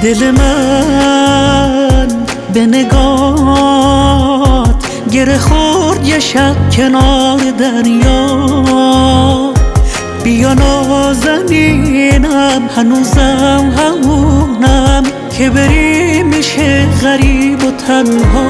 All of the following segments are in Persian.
دل من به نگات گره خورد یه شب کنار دریا. بیا نازنینم هنوزم همونم که بری میشه غریب و تنها.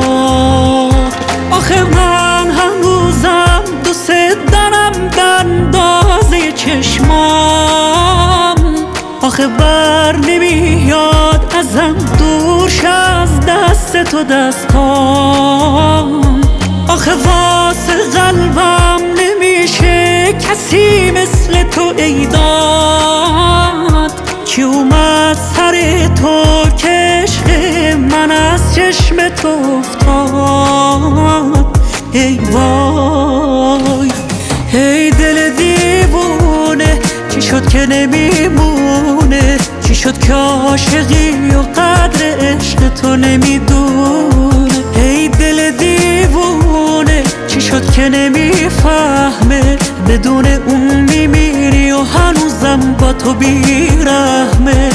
آخه من هنوزم دوست دارم بندازه چشمام. آخه بر نمیاد ازم دورش از دست تو دستام. آخه واسه قلبم نمیشه کسی مثل تو ایداد که اومد سر تو که عشق من از چشم تو افتاد. ای وای ای دل دیوونه چی شد که نمیمونه؟ چی شد که عاشقی و قدر عشق تو نمیدونه؟ ای دل دیوونه چی شد که نمیفهمه؟ بدون اون میمیری و هنوزم با تو بیرحمه.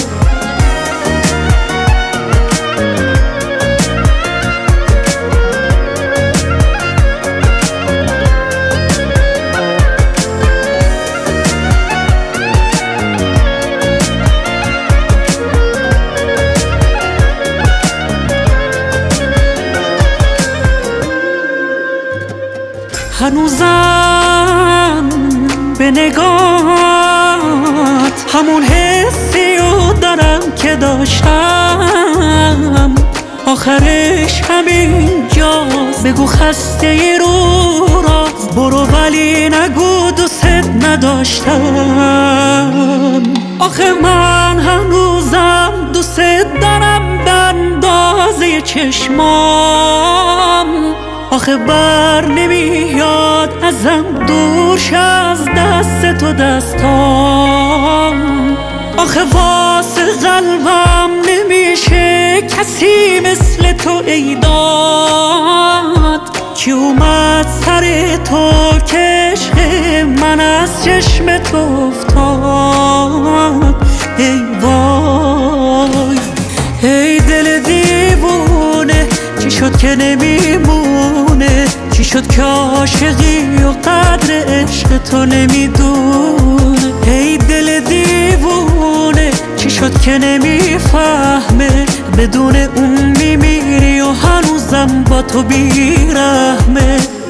هنوزم به نگات همون حسی رو دارم که داشتم. آخرش همین جاست، بگو خسته رو راست برو ولی نگو دوست نداشتم. آخه من هنوزم دوست دارم بندازه چشمام. آخه بر نمیاد ازم دورش از دست تو دستام. آخه واسه قلبم نمیشه کسی مثل تو ایداد که اومد سر تو که عشق من از چشم تو افتاد. ای وای ای دل دیوونه چی شد که نمیمونه؟ چی شد که عاشقی و قدر عشق تو نمیدونه؟ ای دل دیوونه چی شد که نمیفهمه؟ بدون اون میمیری و هنوزم با تو بیرحمه.